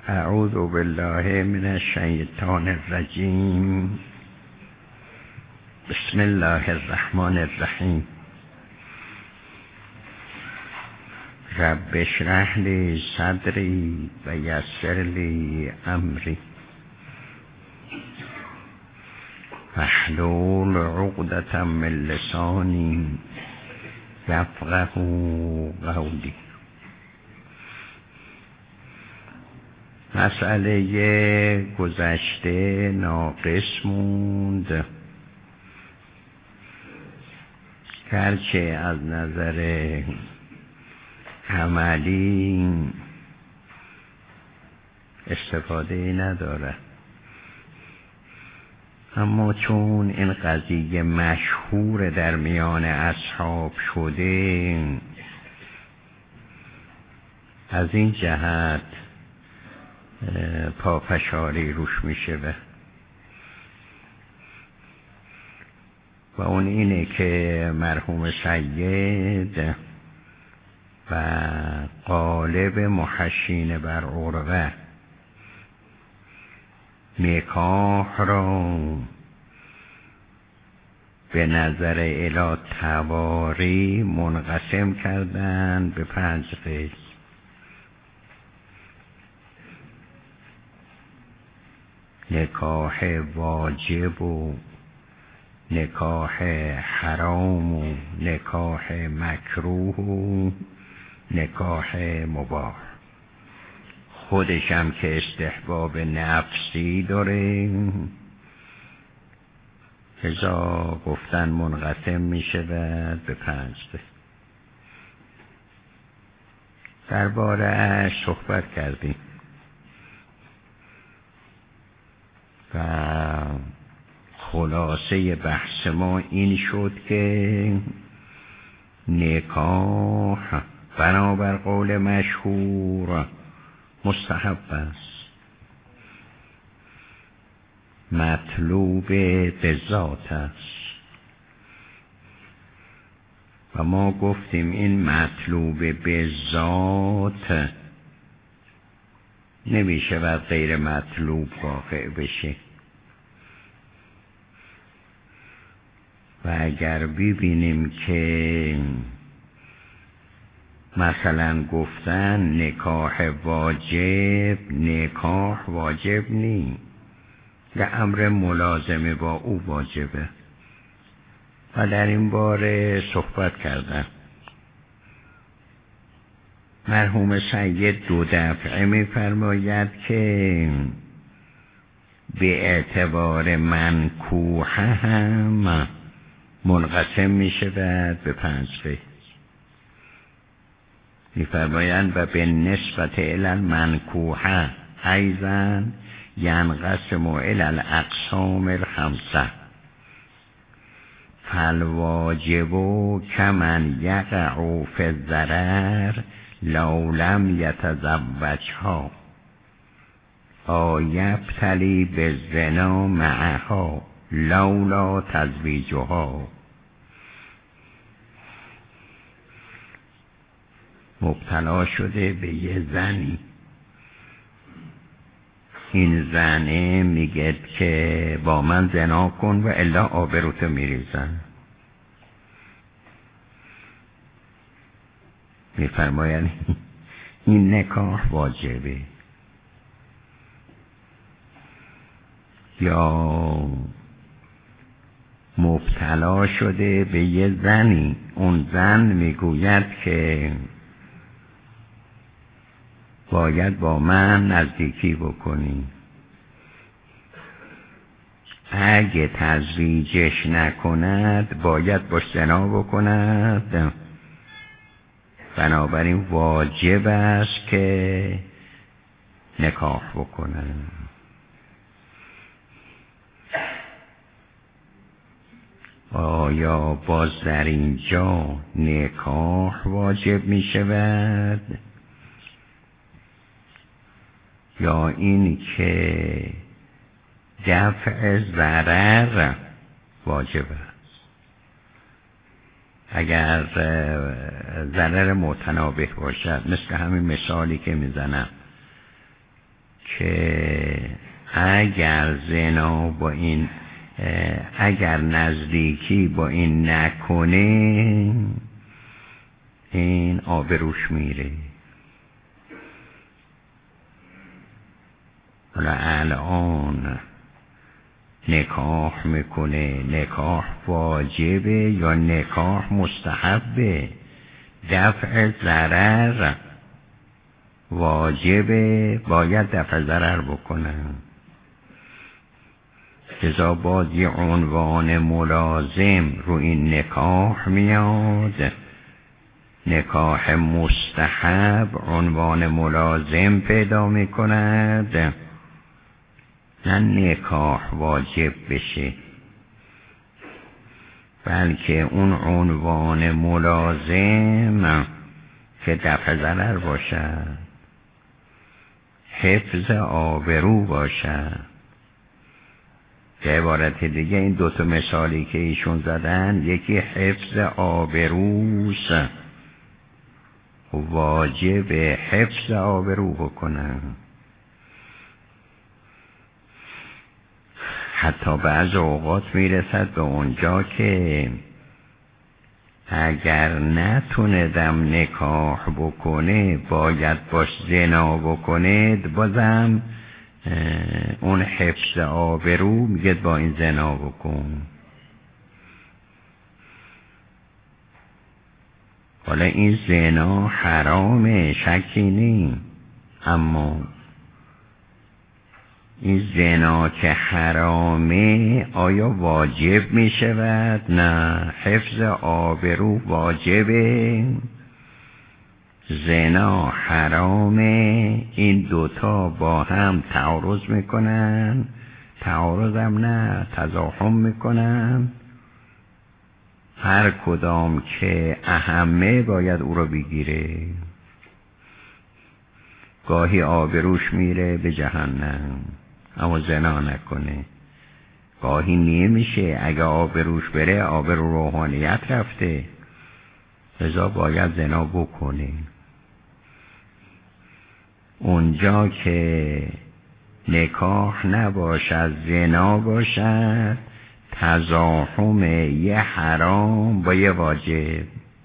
اعوذ بالله من الشیطان الرجیم. بسم الله الرحمن الرحیم. رب اشرح لی صدری و یسر لی امری واحلل عقدة من لسانی یفقهوا قولی. مسئله گذشته ناقص موند، گرچه از نظر عملی استفاده نداره، اما چون این قضیه مشهور در میان اصحاب شده، از این جهت پافشاری روش میشه و اون اینه که مرحوم سید و غالب محشین بر عروه نکاح را به نظر الی تواری منقسم کردن به 5 قسم. نکاح واجب و نکاح حرام و نکاح مکروه و نکاح مباح. خودش هم که استحباب نفسی داره، لذا گفتن منقسم میشه به 5 قسم. درباره صحبت کردیم و خلاصه بحث ما این شد که نکاح بنابر قول مشهور مستحب است، مطلوب به ذات است و ما گفتیم این مطلوب به ذات نمیشه و غیر مطلوب واقع بشه. و اگر ببینیم که مثلا گفتن نکاح واجب نی، یه امر ملازمه با او واجبه و در این باره صحبت کردن. مرحوم سید 2 دفعه می‌فرماید که به اعتبار منکوح هم منقسم میشه به 5 قسم. می‌فرمایند و به نسبت الی المنکوح ایضا ینقسم الی الاقسام 5. فالواجب کمن یقع فی الضرر لو لم یتزوجها او یبتلی بالزنا معها لولا تزویجها. مبتلا شده به یه زنی، این زنه میگه که با من زنا کن و الا آبروتو میریزن. میفرماین این نکاح واجبه. یا مبتلا شده به یه زنی، اون زن میگوید که باید با من نزدیکی بکنی، اگه تزویجش نکند باید باش زنا بکند، بنابراین واجب است که نکاح بکنند. آیا باز در اینجا نکاح واجب می شود یا این که دفع ضرر واجب است؟ اگر ضرر متنابه باشد، مثل همین مثالی که میزنم که اگر زنا با این اگر نزدیکی با این نکنه این آبروش میره. حالا الان نکاح میکنه، نکاح واجبه یا نکاح مستحبه؟ دفع ضرر واجبه، باید دفع ضرر بکنن. لذا باز یه عنوان ملازم رو این نکاح میاد. نکاح مستحب عنوان ملازم پیدا میکند، نه نکاح واجب بشه، بلکه اون عنوان ملازم که دفع ضرر باشد، حفظ آبرو باشد. به عبارت دیگه این دوتا مثالی که ایشون زدن، یکی حفظ آبروست، واجب حفظ آبرو بکنن. حتی بعض اوقات میرسد به اونجا که اگر نتوندم نکاح بکنه باید باش زنا بکنه، بازم اون حفظ آبرو میگه با این زنا بکن. حالا این زنا حرامه، شکی نیم، اما این زنا که حرامه آیا واجب می شود؟ نه، حفظ آبرو واجبه، زنا حرامه. این دوتا با هم تعارض میکنن، تعارض هم نه، تزاحم میکنن. هر کدام که اهمه باید او رو بگیره. گاهی آبروش میره به جهنم اما زنا نکنه، گاهی نمیشه، اگه آبروش بره آبرو روحانیت رفته، لذا باید زنا بکنه. اونجا که نکاح نباشد زنا باشد، تزاحم یه حرام با یه واجب.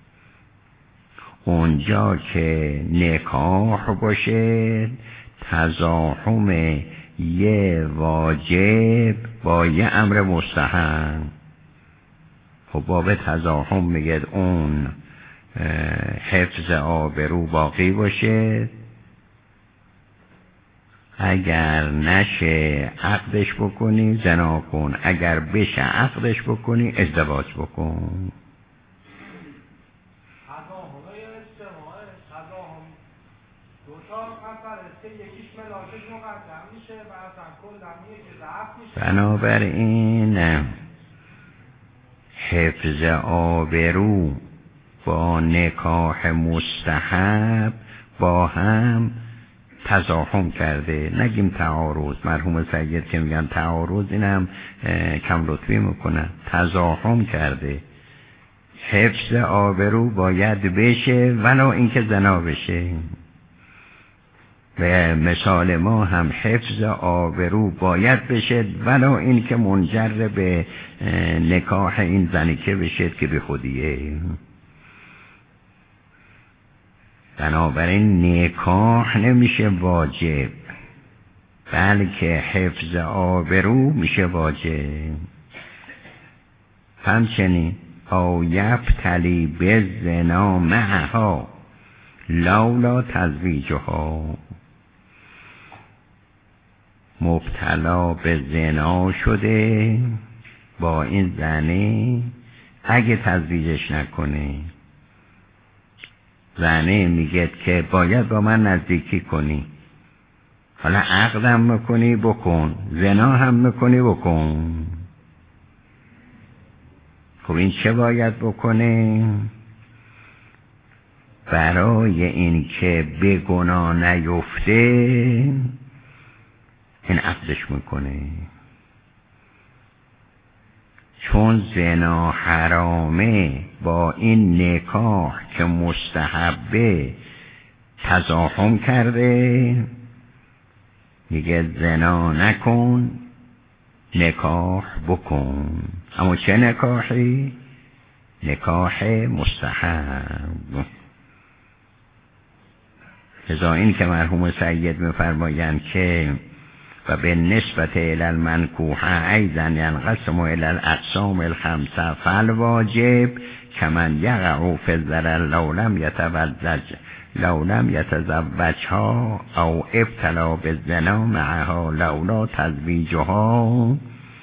اونجا که نکاح باشه، تزاحم یه واجب با یه امر مستحب. خب باب تزاحم میگه اون حفظ آبرو باقی باشه، اگر نشه عقدش بکنی زنا کن، اگر بشه عقدش بکنی ازدواج بکن. بنابراین حفظ آبرو با نکاح مستحب با هم تزاحم کرده، نگیم تعارض. مرحوم سید که میگن تعارض اینم کم لطفی میکنن، تزاحم کرده. حفظ آبرو باید بشه ولو اینکه زنا بشه. به مثال ما هم حفظ آبرو باید بشه ولو اینکه منجر به نکاح این زنیکه بشه که به خودیه. بنابراین نکاح نمیشه واجب، بلکه حفظ آبرو میشه واجب. همچنین او یبتلی به زنا معها لولا تزویجها، مبتلا به زنا شده با این زنه اگه تزویجش نکنه. زنه میگه که باید با من نزدیکی کنی، حالا عقدم میکنی بکن، زنا هم میکنی بکن. خب این چه باید بکنه؟ برای این که به گناه نیفته این عقدش میکنه. چون زنا حرامه با این نکاح که مستحبه تزاحم کرده، میگه زنا نکن نکاح بکن. اما چه نکاحی؟ نکاح مستحب. لذا این که مرحوم سید میفرمایند که و به نسبت الى المنکوحه ایضا ینقسم الى الاقسام الخمسه فالواجب کمن یقع فی الضرر لو لم یتزوجها او ابتلا بالزنا معها لولا تزویجها.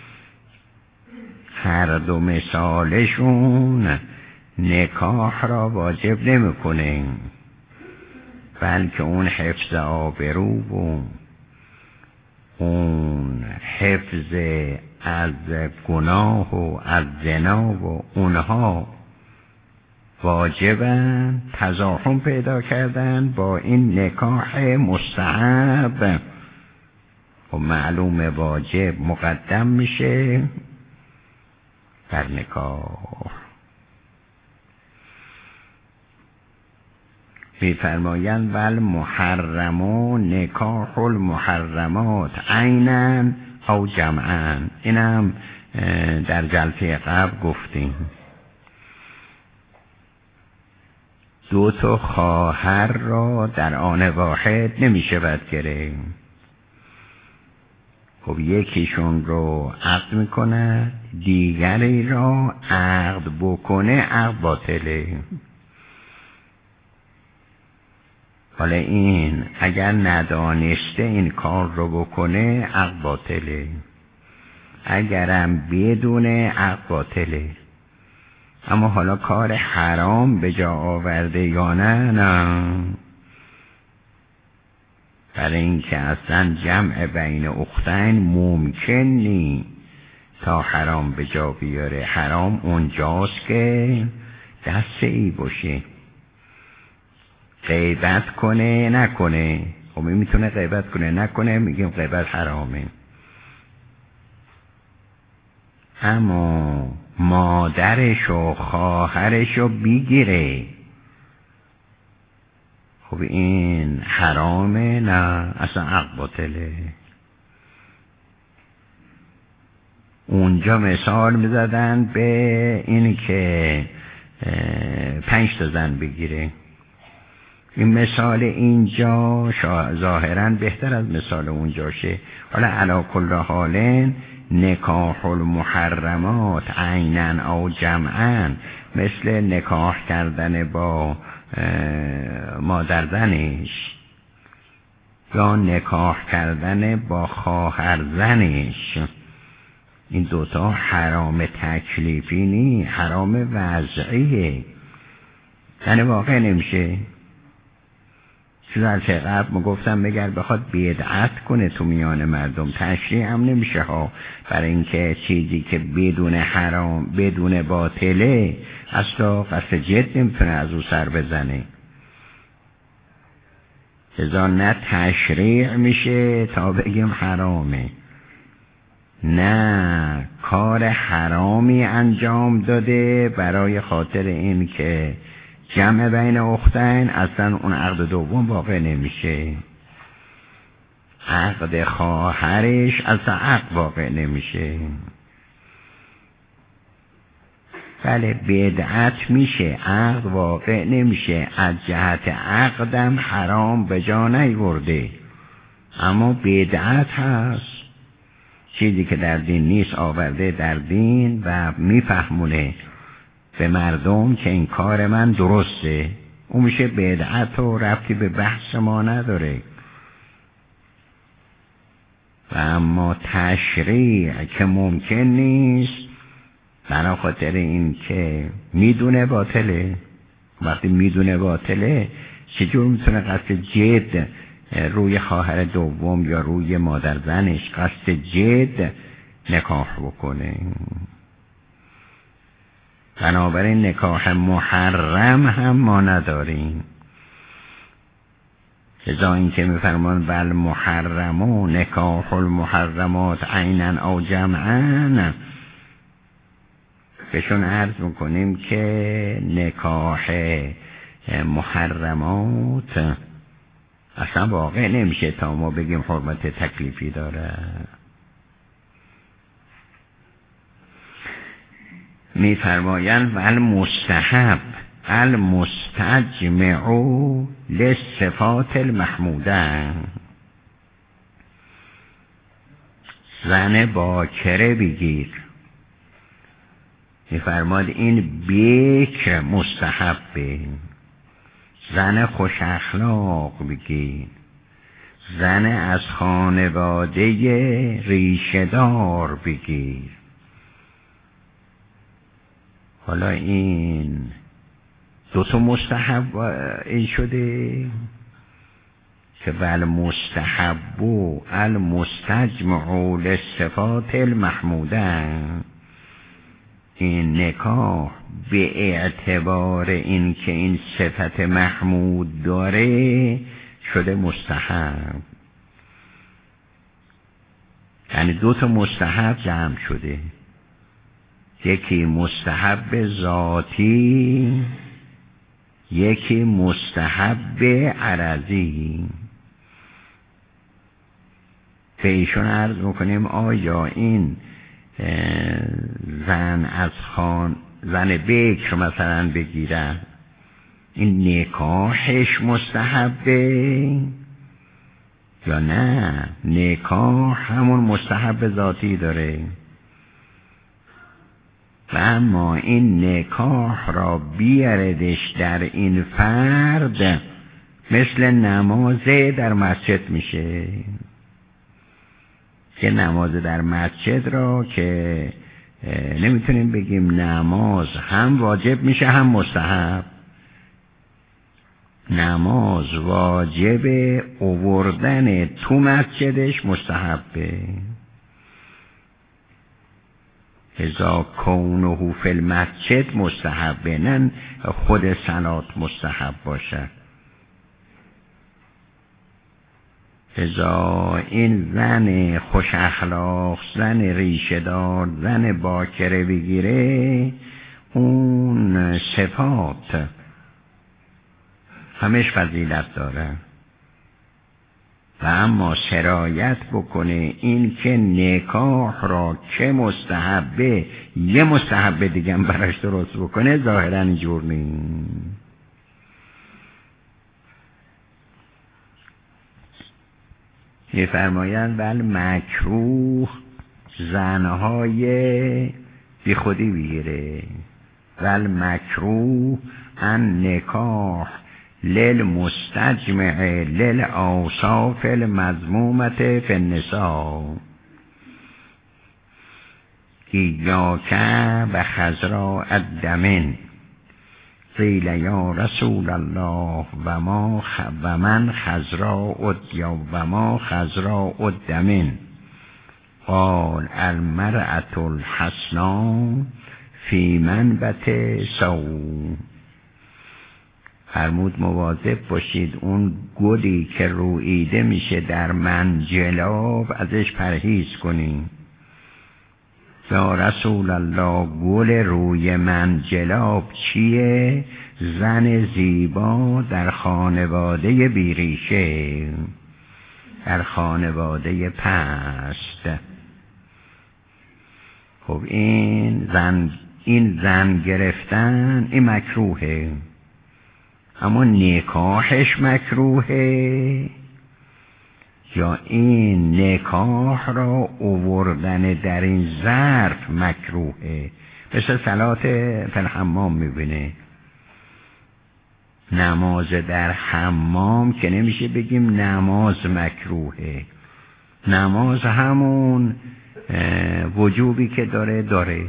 هر دو مثالشون نکاح را واجب نمیکنه، بلکه اون حفظ آبرو و اون حفظ از گناه و از زنا و اونها واجبن، تزاحم پیدا کردن با این نکاح مستحب و معلوم واجب مقدم میشه بر نکاح. می‌فرمایند ول محرمو نکاح المحرمات عینا او جمعا. اینم در جلسه قبل گفتیم. دو تا خواهر را در آن واحد نمیشه بد گرفت. خب یکیشون رو عقد میکنه، دیگری را عقد بکنه، عقد باطله. حالا این اگر ندانسته این کار رو بکنه عقد باطله، اگرم بدونه عقد باطله. اما حالا کار حرام به جا آورده یا نه برای اینکه اصلا جمع بین اختین ممکن نی تا حرام به جا بیاره. حرام اونجاست که دست ای باشه، غیبت کنه نکنه. خب میتونه غیبت کنه نکنه، میگیم غیبت حرامه. اما مادرش و خواهرش رو بگیره، خب این حرامه؟ نه، اصلا عقد باطله. اونجا مثال میزدن به این که 5 تا زن بگیره. این مثال اینجا ظاهرا بهتر از مثال اونجاشه. حالا علی کل حال نکاح المحرمات عینا او جمعا، مثل نکاح کردن با مادر زنش یا نکاح کردن با خواهر زنش، این دوتا حرام تکلیفی نی، حرام وضعیه، یعنی واقع نمیشه. چون از قبل گفتم مگر بخواد بدعت کنه تو میان مردم تشریع هم نمیشه ها، برای اینکه چیزی که بدون حرام بدون باطله اصلا قصد جد نمیتونه از او سر بزنه. لذا نه تشریع میشه تا بگیم حرامه، نه کار حرامی انجام داده برای خاطر این که جمع بین اختین اصلا اون عقد دوم واقع نمیشه، عقد خواهرش اصلا عقد واقع نمیشه. بله بدعت میشه، عقد واقع نمیشه، از جهت عقدم حرام به جا نیورده، اما بدعت هست، چیزی که در دین نیست آورده در دین و میفهمونه به مردم که این کار من درسته، اون میشه بدعت و ربطی به بحث ما نداره. و اما تشریع که ممکن نیست، برای خاطر این که میدونه باطله. وقتی میدونه باطله چجور میتونه قصد جد روی خواهر دوم یا روی مادر زنش قصد جد نکاح بکنه؟ بنابراین نکاح محرم هم ما نداریم. لذا این که میفرمان ول محرمو نکاح المحرمات عینا او جمعا، بهشون عرض میکنیم که نکاح محرمات اصلا واقع نمیشه تا ما بگیم حرمت تکلیفی داره. میفرمایند ول مستحب المستجمع للصفات المحموده. زن باکره بگیر، میفرماد این بیکر مستحبه. زن خوش اخلاق بگیر، زن از خانواده ریشه‌دار بگیر. حالا این دو تا مستحب این شده که ول مستحب و المستجمع للصفات المحموده. این نکاح به اعتبار این که این صفت محمود داره شده مستحب، یعنی دو تا مستحب جمع شده، یکی مستحب ذاتی، یکی مستحب عرضی. به ایشون عرض میکنیم آیا این زن بکر مثلا بگیرن این نکاحش مستحبه یا نه نکاح همون مستحب ذاتی داره و اما این نکاح را بیاردش در این فرد مثل نماز در مسجد میشه که نماز در مسجد را که نمیتونیم بگیم نماز هم واجب میشه هم مستحب. نماز واجب آوردن تو مسجدش مستحبه. اذا کونه فی المسجد مستحبه، نه خود صلات مستحب باشد. اذا این زن خوش اخلاق، زن ریشه دار، زن باکره بگیره اون صفات همش فضیلت داره و اما سرایت بکنه این که نکاح را که مستحبه یه مستحبه دیگه هم براش درست بکنه ظاهرا اینجور نیست. می‌فرمایند ول مکروه زنهای بی خودی بگیره. ول مکروه ان نکاح للمستجمع للأوصاف المذمومة فی النساء ایاک و خضراء الدمن قیل یا رسول الله و من خضراء الدمن قال المرأة الحسناء فی منبت سوء. فرمود مواظب باشید اون گلی که روییده میشه در منجلاب ازش پرهیز کنید. یا رسول الله گل روی منجلاب چیه؟ زن زیبا در خانواده بیریشه، در خانواده پست. خب این زن گرفتن این مکروهه، اما نکاحش مکروهه یا این نکاح را آوردن در این ظرف مکروهه. مثل صلات فی الحمام میبینه، نماز در حمام که نمیشه بگیم نماز مکروهه، نماز همون وجوبی که داره.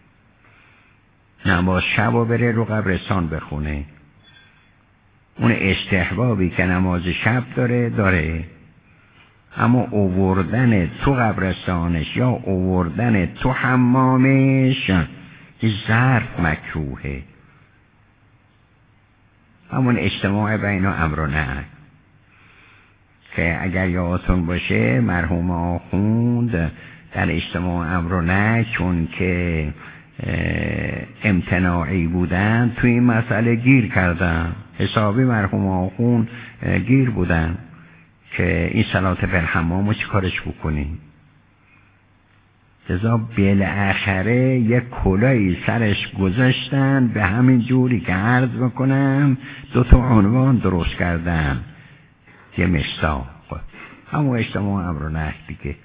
نماز شب و بره رو قبرستان بخونه، اون استحبابی که نماز شب داره، اما اووردن تو قبرستانش یا اووردن تو حمامش این ظرف مکروهه. همون اجتماع بین امر و نهی که اگر یادتون باشه مرحوم آخوند در اجتماع امر و نهی چون که امتناعی بودن توی این مسئله گیر کردن، حسابی مرحوم آخوند گیر بودن. که این صلات بالحمام رو چی کارش بکنیم. لذا بالاخره یک کلاهی سرش گذاشتن، به همین جوری که عرض بکنم 2 عنوان درست کردن. یه مشتاق همون اجتماع امر و نهی دیگه.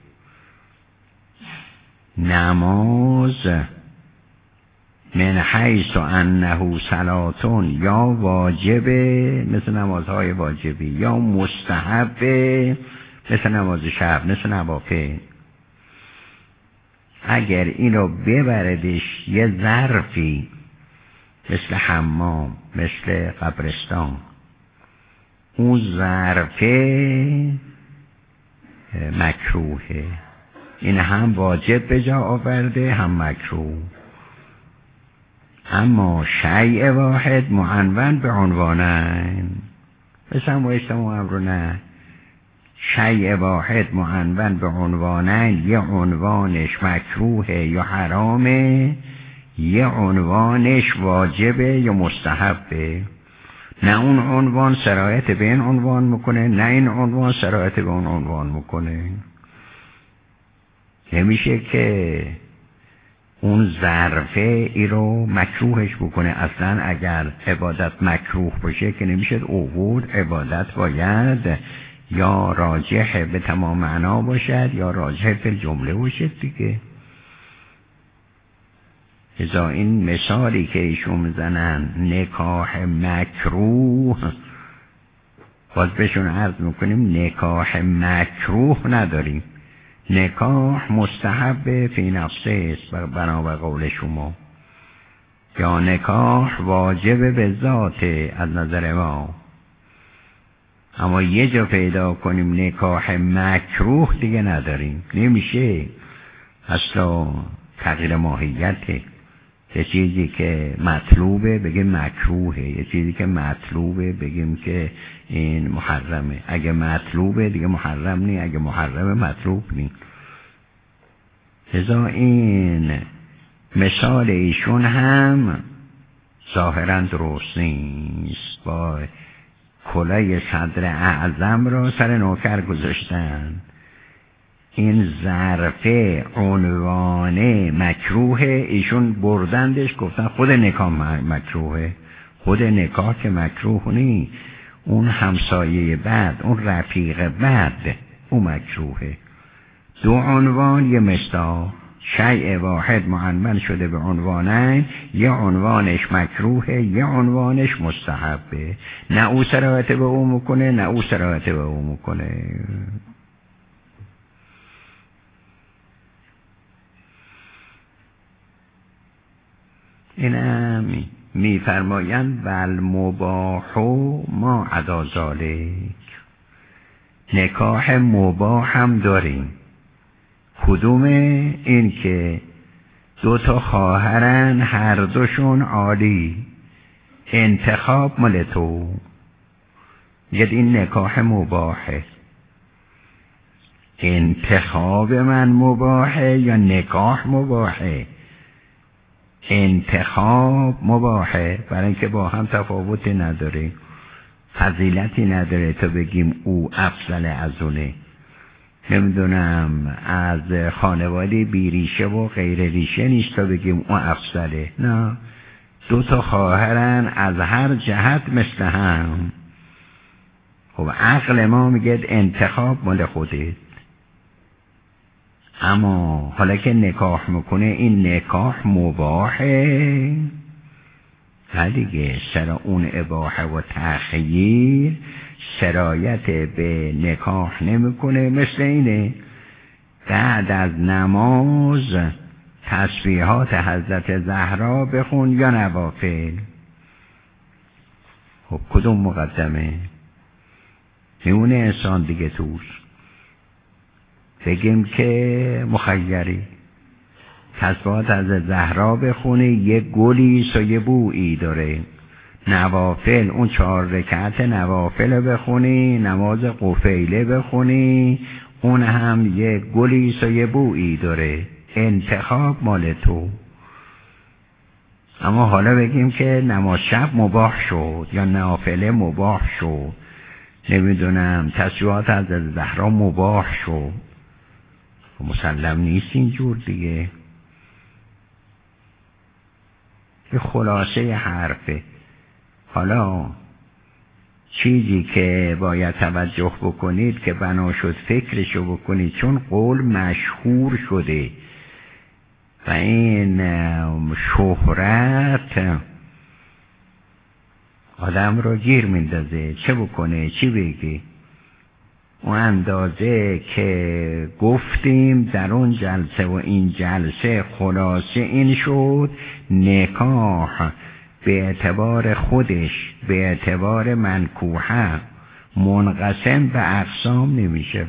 نماز من حیث انه صلاتون یا واجبه مثل نمازهای واجبی، یا مستحبه مثل نماز شب، مثل نوافل. اگر اینو ببردش یه ظرفی مثل حمام، مثل قبرستان، اون ظرفه مکروهه. این هم واجب به جا آورده هم مکروه. اما شیء واحد معنون به عنوانین، مثل هم اجتماع امر نه. شیء واحد معنون به عنوانین، یه عنوانش مکروهه یا حرامه، یه عنوانش واجبه یا مستحبه. نه اون عنوان سرایت به این عنوان میکنه، نه این عنوان سرایت به اون عنوان میکنه. نمیشه که اون ظرفه ای رو مکروهش بکنه. اصلا اگر عبادت مکروه باشه که نمیشه اوورد. عبادت باید یا راجح به تمام معنا باشد یا راجح به جمله باشد دیگه. ازا این مثالی که ایشون میزنن نکاح مکروه، باز بهشون عرض میکنیم نکاح مکروه نداریم. نکاح مستحب فی نفسه است بنابر قول شما، یا نکاح واجب به ذات از نظر ما. اما یه جا پیدا کنیم نکاح مکروه دیگه نداریم. نمیشه، اصلا تغییر ماهیته. یه چیزی که مطلوبه بگیم مکروهه، یه چیزی که مطلوبه بگیم که این محرمه. اگه مطلوبه دیگه محرم نی، اگه محرمه مطلوب نی. لذا این مثال ایشون هم ظاهرا درست نیست. با کلاه صدر اعظم را سر نوکر گذاشتن. این ظرفه عنوانه مکروه، ایشون بردندش گفتن خود نکاح مکروهه. خود نکاح که مکروه نی، اون همسایه بعد، اون رفیق بعد، اون مکروهه. 2 عنوان یه مصداق، شیء واحد معنون شده به عنوانین، یه عنوانش مکروهه یه عنوانش مستحبه. نه او سرایت به او میکنه نه او سرایت به او میکنه. اینم میفرمایند والمباح ما عدا ذالک. نکاح مباح هم داریم. کدوم؟ این که 2 خواهرن، هر دوشون عالی، انتخاب مال تو. یعنی این نکاح مباحه. انتخاب من مباحه یا نکاح مباحه؟ انتخاب مباحه، برای اینکه با هم تفاوتی نداره، فضیلتی نداره تا بگیم او افضل از اونه. نمیدونم از خانواده بیریشه و غیر ریشه نیست تا بگیم او افضله. نه، 2 خواهرن از هر جهت مثل هم. خب عقل ما میگه انتخاب مال خودت. اما حالا که نکاح میکنه این نکاح مباحه، دیگه سر اون اباحه و تخییر سرایت به نکاح نمیکنه. مثل اینه بعد از نماز تسبیحات حضرت زهرا بخون یا نوافل. خب کدوم مقدمه؟ میونه انسان دیگه توش. بگیم که مخیری تسبیحات از زهرا بخونی، یه گلی و یه بویی داره. نوافل اون 4 رکعت نوافل بخونی، نماز قفیله بخونی، اون هم یه گلی و یه بویی داره. انتخاب مال تو. اما حالا بگیم که نماز شب مباح شد یا نافله مباح شد، نمیدونم تصویحات از زهرا مباح شو، مسلم نیست اینجور دیگه. یه خلاصه حرفه. حالا چیزی که باید توجه بکنید که بنا شد فکرشو بکنید، چون قول مشهور شده و این شهرت آدم رو گیر میندازه، چه بکنه چی بگی. اون اندازه که گفتیم در اون جلسه و این جلسه خلاصه این شد نکاح به اعتبار خودش، به اعتبار منکوحه منقسم به اقسام نمیشه.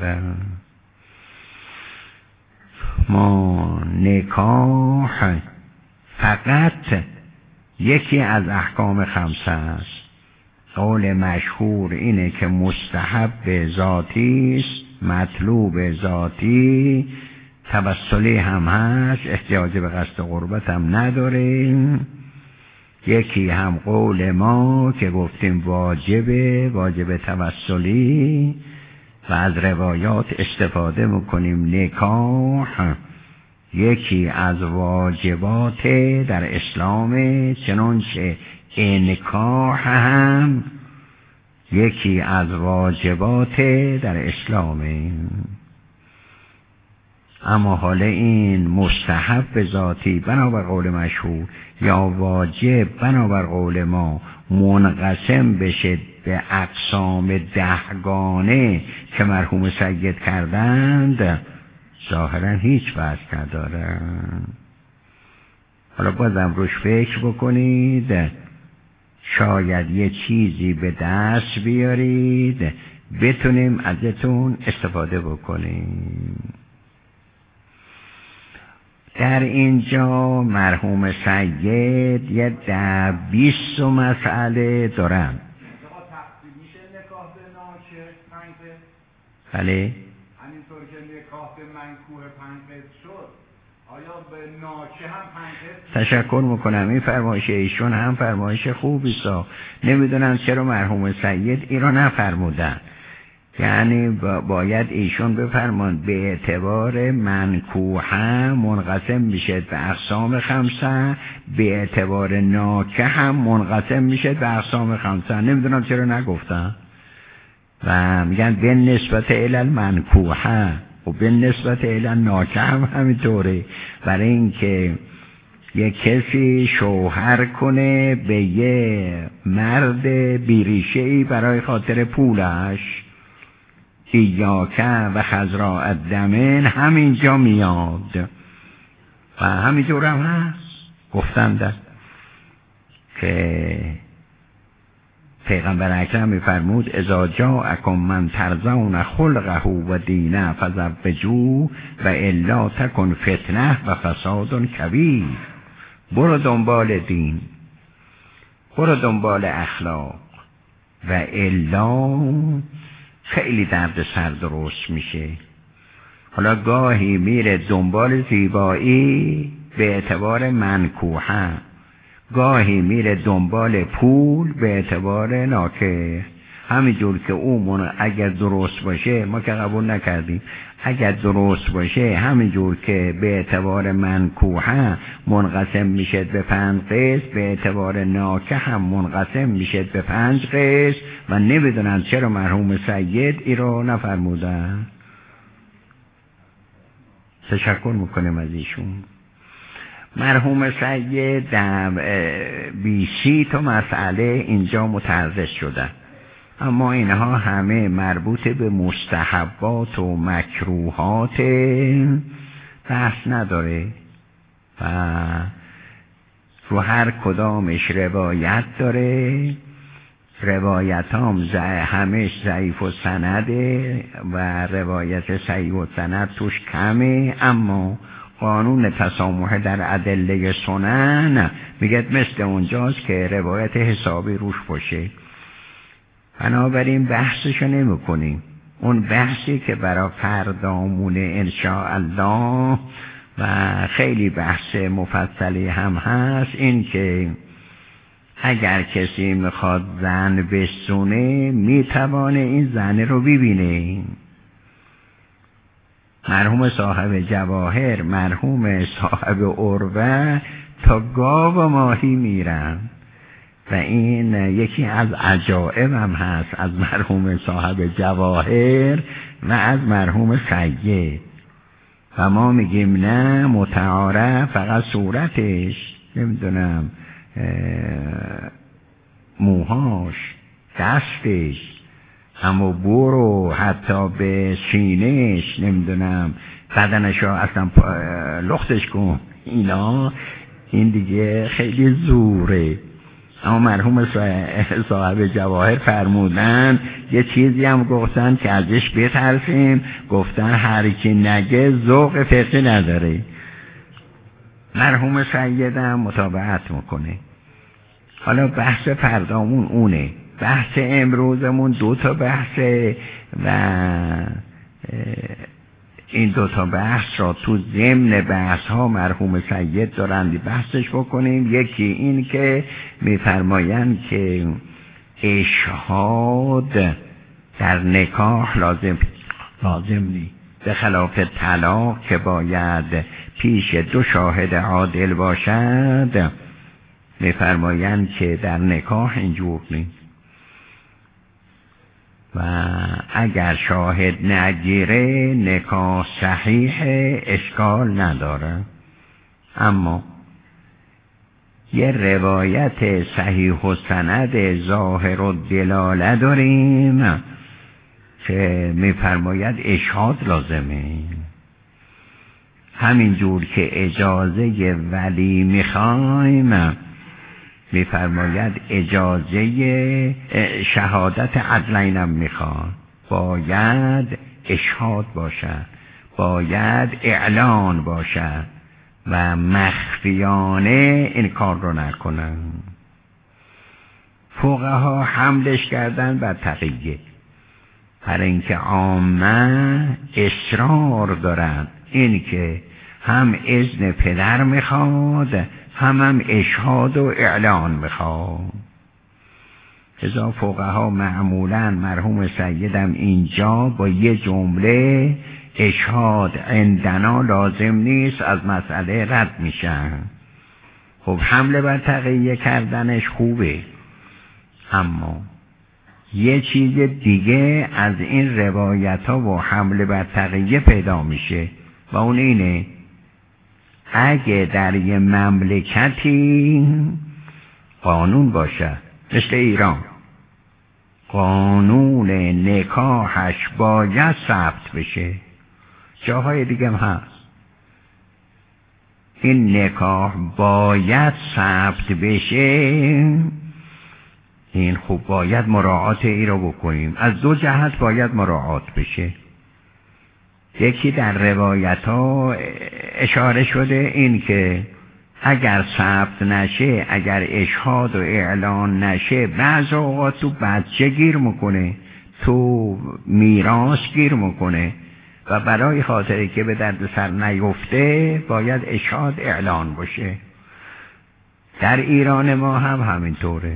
ما نکاح فقط یکی از احکام خمسه است. قول مشهور اینه که مستحب ذاتی است، مطلوب ذاتی، توسلی هم هست، احتیاج به قصد قربت هم نداره. یکی هم قول ما که گفتیم واجب توسلی و از روایات استفاده میکنیم نکاح یکی از واجبات در اسلام، چنانچه نکاح هم یکی از واجبات در اسلام. اما حالا این مستحب ذاتی بنابر قول مشهور یا واجب بنابر قول ما منقسم بشه به اقسام 10 گانه که مرحوم سید کردند، ظاهرا هیچ بحث نداره. حالا بازم روش فکر بکنید، شاید یه چیزی به دست بیارید بتونیم ازتون استفاده بکنیم. در اینجا مرحوم سید یه 10-20 مسئله دارن. بله همینطور که نکاح به منکوح 5 شد، آیا به ناچه هم 5 تشکر میکنم. این فرمایش ایشون هم فرمایش خوبی است. نمیدونم چرا مرحوم سید این را نفرمودن. یعنی باید ایشون بفرمان به اعتبار منکوحه منقسم میشه به اقسام 5، به اعتبار ناکه هم منقسم میشه به اقسام 5. نمیدونم چرا نگفتن و میگن به نسبت الی منکوحه و به نسبت الی ناکه هم همینطوره. برای اینکه یک کسی شوهر کنه به یه مرد بیریشه‌ای برای خاطر پولش، ایاکه و خضراء الدمن همینجا میاد و همینطور هم هست. گفتند که پیغمبر اکرم میفرمود اذا جاءکم من ترضون خلقه و دینه فزوجوه و الا تکن فتنه و فساد کبیر. برو دنبال دین، برو دنبال اخلاق و الا خیلی درد سر درست میشه. حالا گاهی میره دنبال زیبایی به اعتبار منکوحه، گاهی میره دنبال پول به اعتبار ناکه. همینجور که اون اگر درست باشه، ما که قبول نکردیم، اگر درست باشه همینجور که به اعتبار منکوحه منقسم میشه به 5 قسم، به اعتبار ناکه هم منقسم میشه به 5 قسم و نمیدونن چرا مرحوم سید ای رو نفرمودن. تشکر میکنیم از ایشون. مرحوم سید در 20 مسئله اینجا متعرض شدن، اما اینها همه مربوط به مستحبات و مکروهات، بحث یادداره و رو هر کدامش روایت داره. روایت هم همش ضعیف و سنده و روایت صحیح و سند توش کمه، اما قانون تسامح در ادله سنن میگه مثل اونجاست که روایت حسابی روش باشه. بنابراین بحثشو نمی کنیم. اون بحثی که برای فردامونه انشاءالله و خیلی بحث مفصلی هم هست، این که اگر کسی میخواد زن بسونه میتوانه این زن رو ببینه. مرحوم صاحب جواهر، مرحوم صاحب عروه تا گاو و ماهی میرن و این یکی از عجائب هم هست از مرحوم صاحب جواهر و از مرحوم سید. و ما میگیم نه، متعارف فقط صورتش، نمیدونم موهاش، دستش، اما برو حتی به سینهش، نمیدونم بدنشو اصلا لختش کن، این دیگه خیلی زوره. اما مرحوم صاحب جواهر فرمودن یه چیزی هم گفتن که ازش بترسیم، گفتن هر کی نگه ذوق فقه نداره. مرحوم سیدم متابعت میکنه. حالا بحث پردامون اونه. بحث امروزمون 2 تا بحثه و این 2 تا بحث را تو ضمن بحث ها مرحوم سید دارند بحثش بکنیم. یکی این که میفرمایند که اشهاد در نکاح لازم نی، به خلاف طلاق که باید پیش 2 شاهد عادل باشد. میفرمایند که در نکاح اینجور نیست و اگر شاهد نگیره نکاح صحیح، اشکال نداره. اما یه روایت صحیح و سند ظاهر و دلاله داریم که میفرماید اشهاد لازمه. همینجور که اجازه ولی میخوایم، میفرماید اجازه شهادت عدلینم میخواد، باید اشهاد باشد، باید اعلان باشد و مخفیانه این کار رو نکنن. فقها حملش کردن بر تقیه، برای اینکه عامه اصرار دارند این که هم اذن پدر میخواد هم اشهاد و اعلان میخواد. لذا فقها معمولا مرحوم سیدم اینجا با یه جمله اشهاد عندنا لازم نیست از مسئله رد میشن. خب حمله بر تقیه کردنش خوبه، اما یه چیز دیگه از این روایت ها و حمله بر تقیه پیدا میشه و اون اینه اگه در یه مملکتی قانون باشه مثل ایران، قانون نکاحش باید ثبت بشه، جاهای دیگه هم هست، این نکاح باید ثبت بشه، این خوب باید مراعات ای رو بکنیم. از 2 جهت باید مراعات بشه. یکی در روایت ها اشاره شده این که اگر ثبت نشه، اگر اشهاد و اعلان نشه، بعض اوقات تو بچه گیر میکنه، تو میراث گیر میکنه و برای خاطری که به درد سر نیفته باید اشهاد اعلان باشه. در ایران ما هم همینطوره،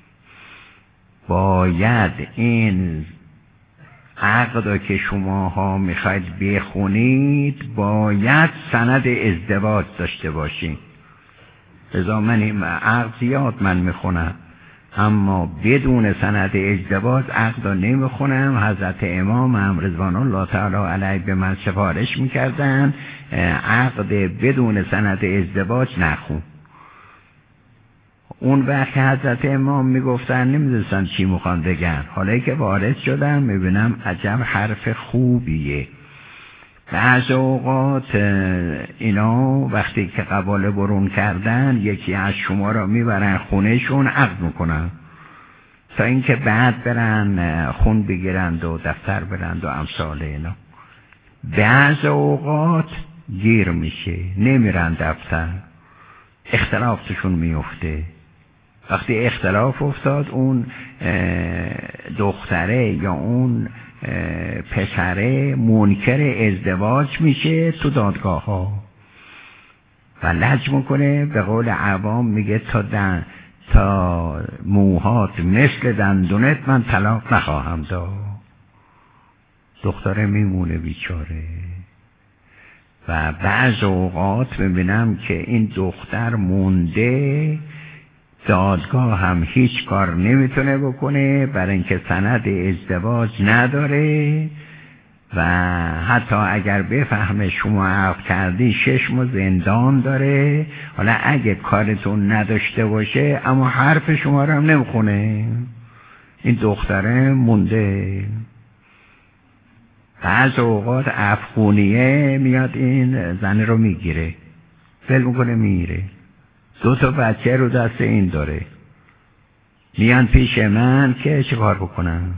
باید این عقد که شماها میخواید بخونید باید سند ازدواج داشته باشید. لذا من این عقد زیاد من میخونم، اما بدون سند ازدواج عقد نمیخونم. حضرت امام هم رضوان الله تعالی علیه به من سفارش میکردن عقد بدون سند ازدواج نخون. اون وقت حضرت امام میگفتن نمیدونستن چی میخوان بگن، حالا که وارد شدم میبینم عجب حرف خوبیه. بعض اوقات اینا وقتی که قباله برون کردن یکی از شما را میبرن خونهشون عقد میکنن تا اینکه بعد برن خون بگیرند و دفتر برند و امثال اینا. بعض اوقات گیر میشه نمیرن دفتر، اختلافشون میفته. وقتی اختلاف افتاد اون دختره یا اون پسره منکر ازدواج میشه تو دادگاه ها و لج میکنه، به قول عوام میگه تا موهات مثل دندونت من طلاق نخواهم داد. دختره میمونه بیچاره. و بعض اوقات میبینم که این دختر مونده، دادگاه هم هیچ کار نمیتونه بکنه برای اینکه سند ازدواج نداره و حتی اگر بفهمه شما عقد کردی 6 ماه زندان داره. حالا اگه کارتون نداشته باشه اما حرف شما رو هم نمیخونه. این دختره مونده. بعض اوقات افغونیه میاد این زنه رو میگیره، ول میکنه میره. 2 تا بچه رو دست این داره. میان پیش من که چه کار بکنم؟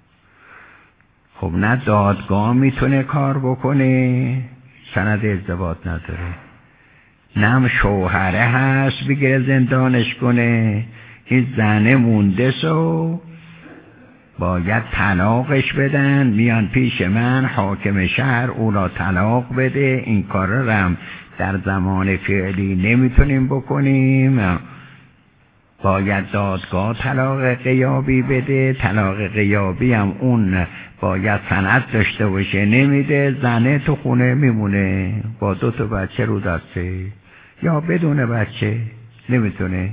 خب نه دادگاه میتونه کار بکنه، سند ازدواج نداره، نه هم شوهره هست بگیره زندانش کنه. این زنه مونده سو باید طلاقش بدن. میان پیش من، حاکم شهر او را طلاق بده. این کار رو هم در زمان فعلی نمیتونیم بکنیم، باید دادگاه طلاق غیابی بده. طلاق غیابی هم اون باید سند داشته باشه، نمیده. زنه تو خونه میمونه با 2 تا بچه رو دسته یا بدون بچه، نمیتونه.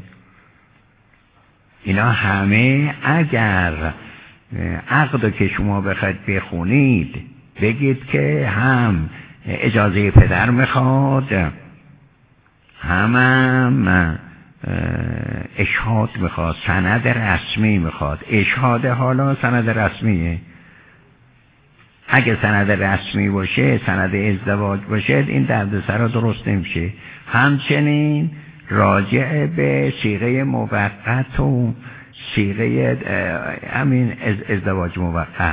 اینا همه اگر عقدو که شما بخواید بخونید بگید که هم اجازه پدر میخواد، هم اشهاد میخواد، سند رسمی میخواد. اشهاد حالا سند رسمیه. اگه سند رسمی باشه، سند ازدواج باشه، این دردسر درست نمیشه. همچنین راجع به صیغه موقت و صیغه همین ازدواج موقت،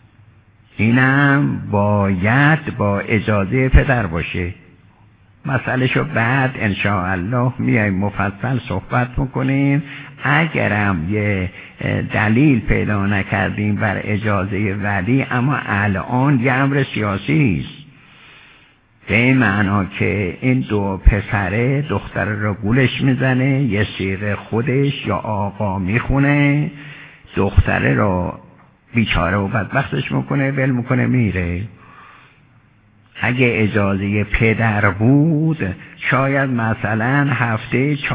اینم باید با اجازه پدر باشه. مسئله شو بعد انشاءالله میایم مفصل صحبت میکنیم. اگرم یه دلیل پیدا نکردیم بر اجازه ولی، اما الان یه امر سیاسی است، به این معنا که این 2 پسره دختر رو گولش میزنه، یه صیغه خودش یا آقا میخونه، دختره رو بیچاره و بدبختش میکنه، ول میکنه میره. اگه اجازه پدر بود شاید مثلا هفته 4-5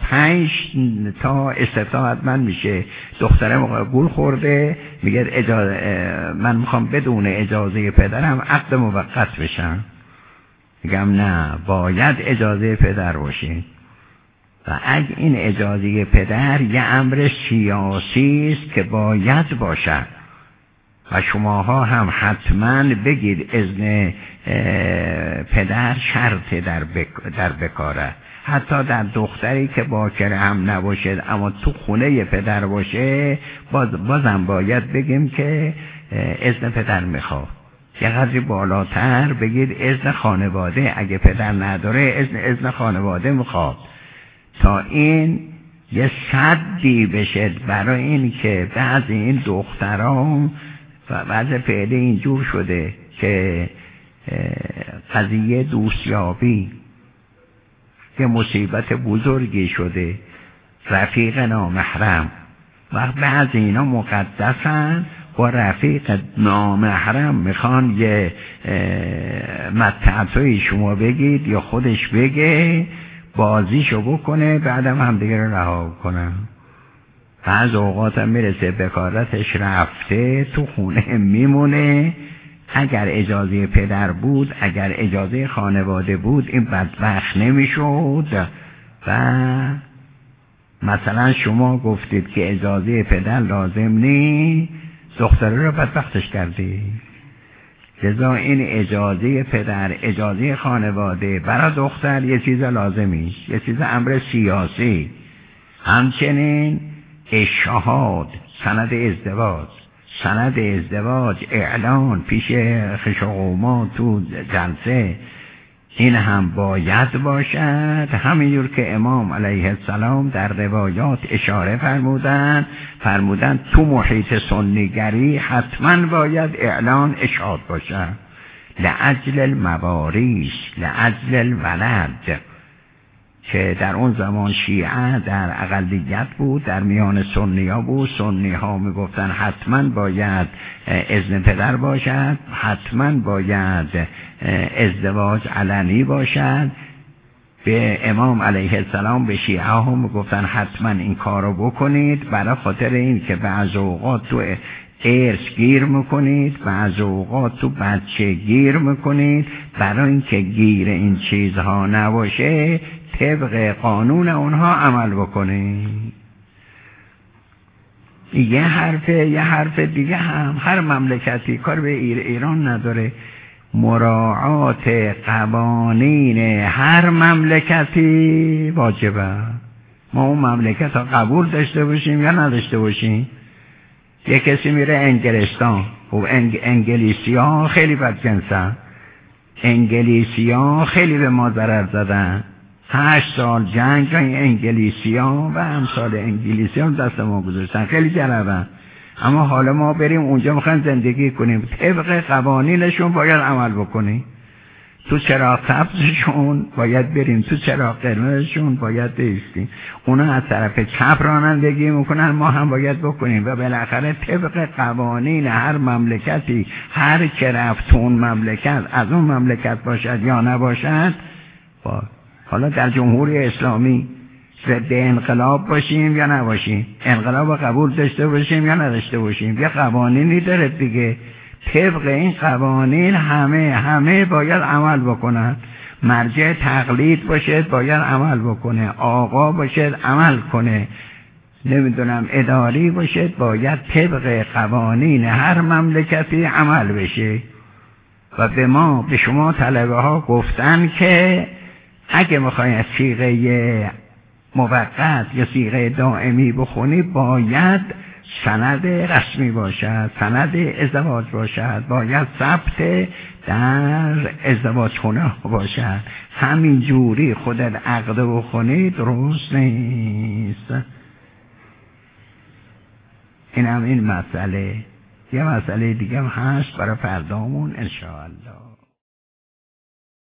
تا استفتاح حتما میشه. دختره موقع گول خورده میگه من میخوام بدون اجازه پدرم عقد موقت بشم. میگم نه، باید اجازه پدر باشه. و اگه این اجازه پدر یه امر سیاسی است که باید باشد و شماها هم حتما بگید اذن پدر شرط در بکاره. حتی در دختری که باکره هم نباشه اما تو خونه پدر باشه، بازم باید بگیم که اذن پدر میخواد. یه قدری بالاتر بگید اذن خانواده، اگه پدر نداره اذن خانواده میخواد، تا این یه سدی بشه برای این که بعضی این دختران و بعض فعلی اینجور شده که قضیه دوستیابی که مصیبت بزرگی شده، رفیق نامحرم. و بعضی اینا مقدسن، با رفیق نامحرم میخوان یه متعطوی شما بگید یا خودش بگه، بازیشو بکنه، بعدم هم دیگه رو رها کنن. بعض اوقات هم میرسه بکارتش رفته تو خونه میمونه. اگر اجازه پدر بود، اگر اجازه خانواده بود، این بدبخت نمیشد. و مثلا شما گفتید که اجازه پدر لازم نی، دختره رو بدبختش کردی. لذا این اجازه پدر، اجازه خانواده برای دختر یه چیز لازمی، یه چیز امر سیاسی. همچنین اشهاد، سند ازدواج، سند ازدواج اعلان پیش خشوقوما تو جلسه، این هم باید باشد. همینجور که امام علیه السلام در روایات اشاره فرمودن تو محیط سنیگری حتما باید اعلان اشهاد باشد، لعجل المواریث، لعجل الولد. که در اون زمان شیعه در اقلیت بود، در میان سنی ها بود. سنی ها میگفتن حتما باید اذن پدر باشد، حتما باید ازدواج علنی باشد. به امام علیه السلام به شیعه ها میگفتن حتما این کارو بکنید، برای خاطر این که بعض اوقات تو ارث گیر میکنید، بعض اوقات تو بچه گیر میکنید. برای اینکه گیر این چیزها نباشه طبق قانون اونها عمل بکنید. یه حرف دیگه هم هر مملکتی کار به ایران نداره، مراعات قوانین هر مملکتی واجبه. ما اون مملکت ها قبول داشته باشیم یا نداشته باشیم. یه کسی میره انگلستان، خب انگلیسی ها خیلی بدجنسن، انگلیسی ها خیلی به ما ضرر زدن، 8 سال جنگ این انگلیسی ها و امثال انگلیسی ها دست ما گذاشتن، خیلی جربن. اما حالا ما بریم اونجا میخوایم زندگی کنیم، طبق قوانینشون باید عمل بکنیم. تو چراغ سبزشون باید بریم، تو چراغ قرمزشون باید بایستیم. اونا از طرف چپ رانندگی میکنن، ما هم باید بکنیم. و بالاخره طبق قوانین هر مملکتی، هر که رفت تو اون مملکت، از اون مملکت باشد یا نباشد، حالا در جمهوری اسلامی ضد انقلاب باشیم یا نباشیم، انقلاب قبول داشته باشیم یا نداشته باشیم، یه قوانینی داره دیگه. طبق این قوانین همه باید عمل بکنن. مرجع تقلید باشد باید عمل بکنه، آقا باشد عمل کنه، نمیدونم اداری باشد باید طبق قوانین هر مملکتی عمل بشه. و به شما طلبه ها گفتن که اگه میخواید صیغه موقت یا صیغه دائمی بخونی باید سند رسمی باشد، سند ازدواج باشد، باید ثبت در ازدواج خونه باشد. همین جوری خودت عقد بخونی درست نیست. این مسئله. یه مسئله دیگه هم هست برای فردامون انشاءالله.